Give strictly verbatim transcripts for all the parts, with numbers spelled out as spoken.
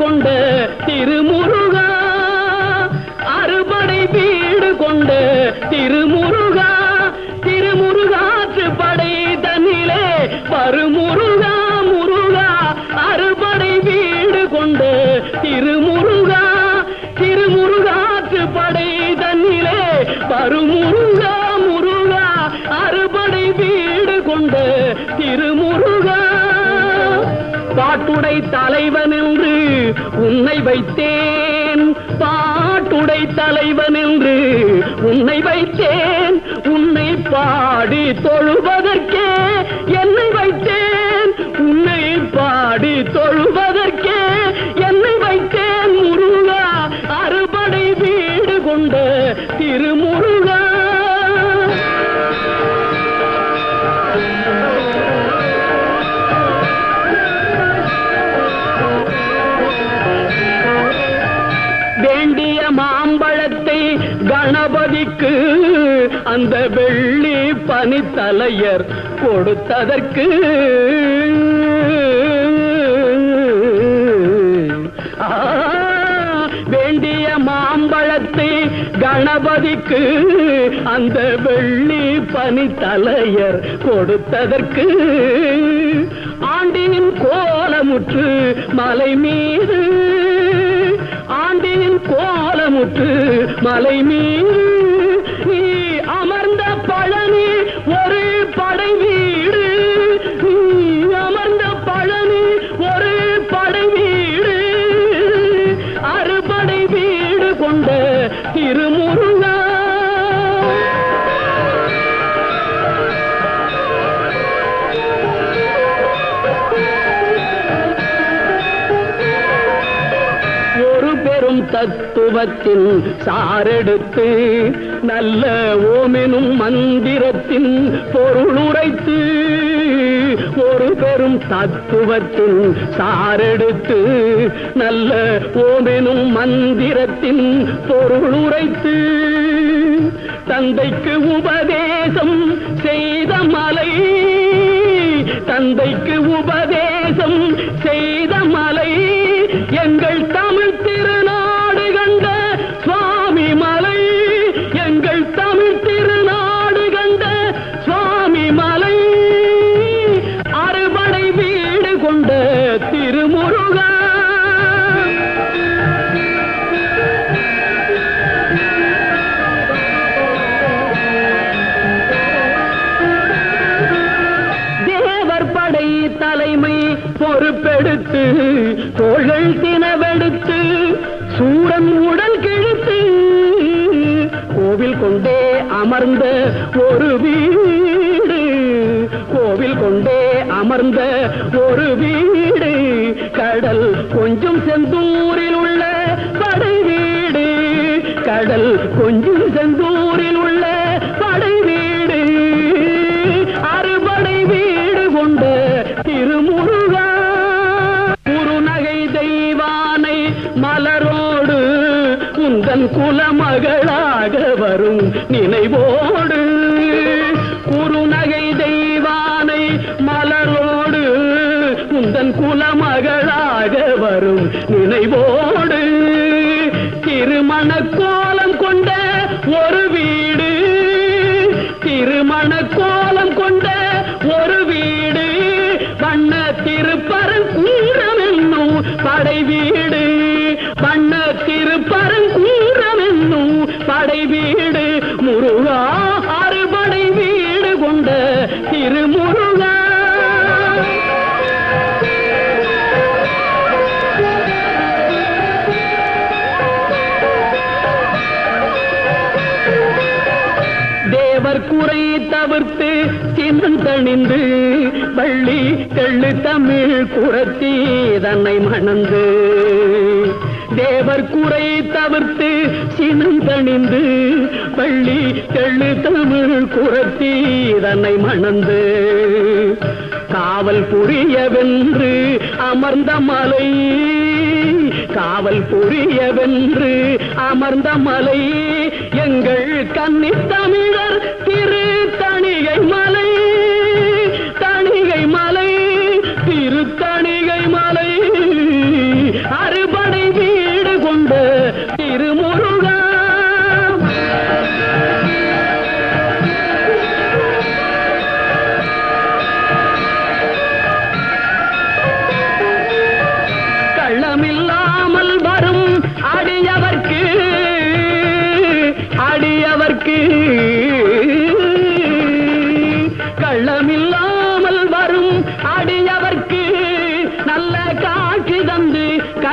கொண்ட திருமுருகா, அறுபடை வீடு கொண்ட திருமுருகா, திருமுருகாற்று படை தன்னிலே வருமுருகா முருகா, அறுபடை வீடு கொண்ட திருமுருகா, திருமுருகாற்று படை தன்னிலே வருமுருகா முருகா, அறுபடை வீடு கொண்ட திருமுருகா. பாட்டுடை தலைவன் என்று உன்னை வைத்தேன், பாட்டுடை தலைவன் என்று உன்னை வைத்தேன், உன்னை பாடி தொழுவதற்கே என்னை வைத்தேன், உன்னை பாடி தொழுவதற்கே என்னை வைத்தேன் முருகா, அறுபடை வீடு கொண்ட திருமுருகா. வேண்டிய மாம்பழத்தை கணபதிக்கு அந்த வெள்ளி பனித்தலையர் கொடுத்ததற்கு, வேண்டிய மாம்பழத்தை கணபதிக்கு அந்த வெள்ளி பனித்தலையர் கொடுத்ததற்கு, ஆண்டின் கோலமுற்று மலை மீது, ஆண்டின் கோலமுற்று மலை மீது நீ அமர்ந்த பழனி ஒரு படை வீடு, நீ அமர்ந்த பழனி ஒரு படை வீடு, அறுபடை வீடு கொண்ட திருமுருகா. தத்துவத்தின் சாரெடுத்து நல்ல ஓமெனும் மந்திரத்தின் பொருள் உரைத்து, ஒரு பெரும் தத்துவத்தின் சாரெடுத்து நல்ல ஓமெனும் மந்திரத்தின் பொருள் உரைத்து, தந்தைக்கு உபதேசம் செய்த மலை, தந்தைக்கு உபதேசம் செய்த மலை, எங்கள் தமிழ் திருநாடு கண்ட சுவாமி மலை, எங்கள் தமிழ் திருநாடு கண்ட சுவாமி மலை, அறுபடை வீடு கொண்ட திருமுருகா. தேவர் படை தலைமை பொறுப்பெடுத்து தோள்கள் தினவெடுத்து சூரன் உடல் கிழித்து, கோவில் கொண்டே அமர்ந்த ஒரு வீடு, கோவில் கொண்டே அமர்ந்த ஒரு வீடு, கடல் கொஞ்சம் செந்தூரில் உள்ள படை வீடு, கடல் கொஞ்சம் செந்தூரில் உள்ள படை வீடு, அறுபடை வீடு கொண்ட திருமுருகா. குறுநகை தெய்வானை மலரோடு உந்தன் குலமகளாக வரும் நினைவோடு, குறுநகை தெய்வானை மலரோடு உந்தன் குலமகளாக வரும் நினைவோடு, திருமண கோலம் கொண்ட ஒரு வீடு, திருமண கோலம் கொண்ட ஒரு வீடு, வண்ண திருப்பரங்கூரம் என்னும் படை வீடு, வண்ண திருப்பரங்கூரம் என்னும் படை வீடு, முருகா அறுபடை வீடு கொண்ட திருமுருகா. தேவர் குறை தவிர்த்து சினந்தணிந்து வள்ளி தெள்ளு தமிழ் குரத்தி தன்னை மணந்து, தேவர் குறை தவிர்த்து சினந்தணிந்து வள்ளி தெள்ளு தமிழ் குரத்தி தன்னை மணந்து, காவல் புரியவென்று அமர்ந்த மலை, காவல் புரியவென்று அமர்ந்த மலை, எங்கள் கன்னி தமிழர் திரு தணிகை மலை, தணிகை மலை, திரு தணிகை மலை, அறுபடை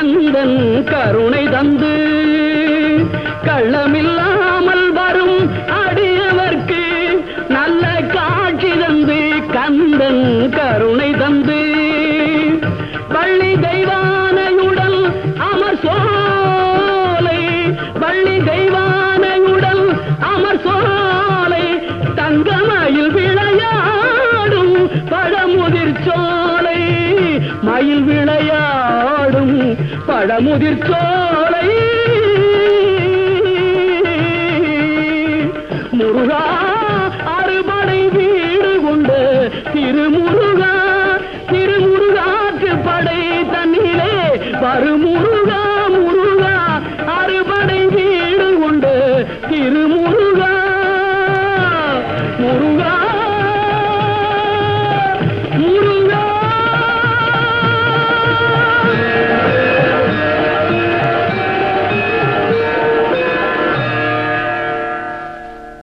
கந்தன் கருணை தந்து கள்ளமில்லாமல் வரும் அடியவர்க்கு நல்ல காட்சி தந்து கந்தன் கருணை தந்து வள்ளி தெய்வானையுடன் அமர் சோலை வள்ளி தெய்வானையுடன் அமர் சோலை தங்கமயில் விளையாடும் பழமுதிர் சோலை மயில் விளையாடும் பழமுதிர் சோலை